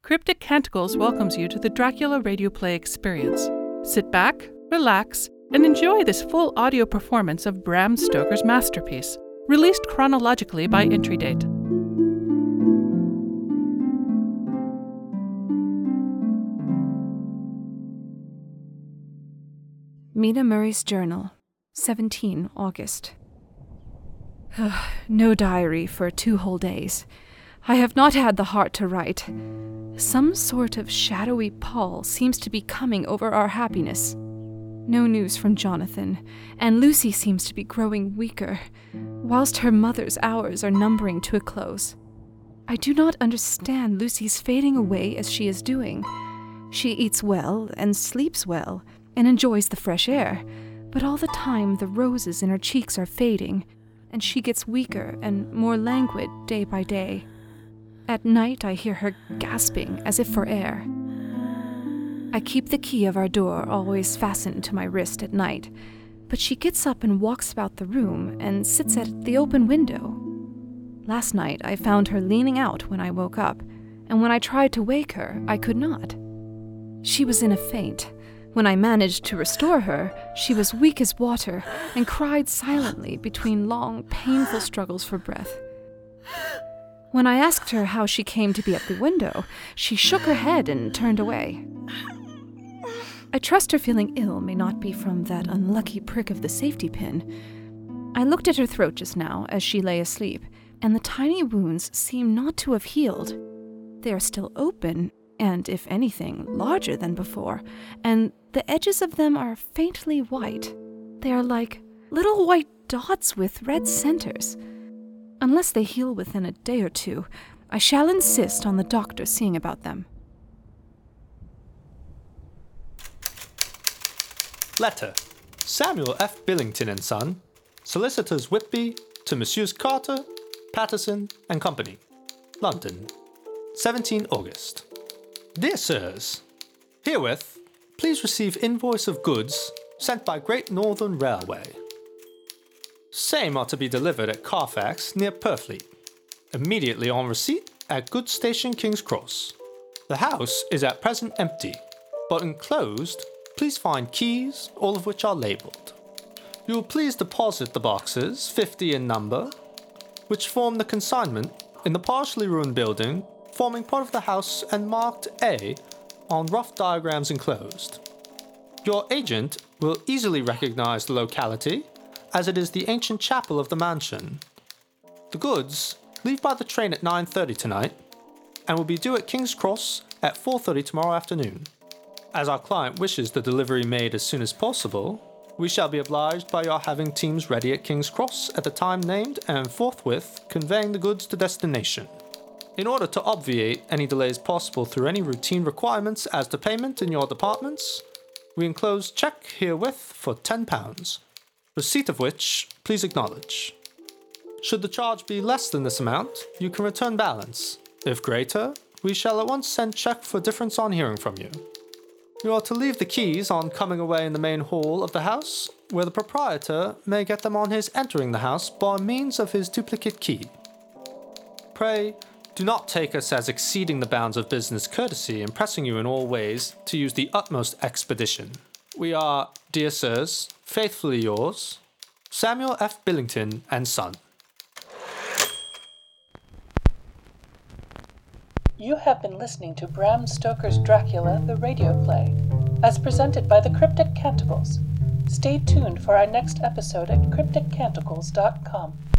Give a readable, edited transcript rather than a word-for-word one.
Cryptic Canticles welcomes you to the Dracula radio play experience. Sit back, relax, and enjoy this full audio performance of Bram Stoker's masterpiece, released chronologically by entry date. Mina Murray's Journal, 17 August. No diary for 2 whole days. I have not had the heart to write. Some sort of shadowy pall seems to be coming over our happiness. No news from Jonathan, and Lucy seems to be growing weaker, whilst her mother's hours are numbering to a close. I do not understand Lucy's fading away as she is doing. She eats well and sleeps well and enjoys the fresh air, but all the time the roses in her cheeks are fading, and she gets weaker and more languid day by day. At night I hear her gasping as if for air. I keep the key of our door always fastened to my wrist at night, but she gets up and walks about the room and sits at the open window. Last night I found her leaning out when I woke up, and when I tried to wake her, I could not. She was in a faint. When I managed to restore her, she was weak as water and cried silently between long, painful struggles for breath. When I asked her how she came to be at the window, she shook her head and turned away. I trust her feeling ill may not be from that unlucky prick of the safety pin. I looked at her throat just now as she lay asleep, and the tiny wounds seem not to have healed. They are still open, and, if anything, larger than before, and the edges of them are faintly white. They are like little white dots with red centers. Unless they heal within a day or 2, I shall insist on the doctor seeing about them. Letter. Samuel F. Billington and Son, Solicitors Whitby, to Messrs. Carter, Patterson and Company, London, 17 August. Dear Sirs, herewith, please receive invoice of goods sent by Great Northern Railway. Same are to be delivered at Carfax near Purfleet, immediately on receipt at Goods Station King's Cross. The house is at present empty, but enclosed please find keys, all of which are labelled. You will please deposit the boxes, 50 in number, which form the consignment in the partially ruined building forming part of the house and marked A on rough diagrams enclosed. Your agent will easily recognize the locality, as it is the ancient chapel of the mansion. The goods leave by the train at 9:30 tonight, and will be due at King's Cross at 4:30 tomorrow afternoon. As our client wishes the delivery made as soon as possible, we shall be obliged by your having teams ready at King's Cross at the time named and forthwith conveying the goods to destination. In order to obviate any delays possible through any routine requirements as to payment in your departments, we enclose cheque herewith for £10, receipt of which please acknowledge. Should the charge be less than this amount, you can return balance. If greater, we shall at once send cheque for difference on hearing from you. You are to leave the keys on coming away in the main hall of the house, where the proprietor may get them on his entering the house by means of his duplicate key. Pray, do not take us as exceeding the bounds of business courtesy in pressing you in all ways to use the utmost expedition. We are, dear sirs, faithfully yours, Samuel F. Billington and Son. You have been listening to Bram Stoker's Dracula, the radio play, as presented by the Cryptic Canticles. Stay tuned for our next episode at crypticcanticles.com.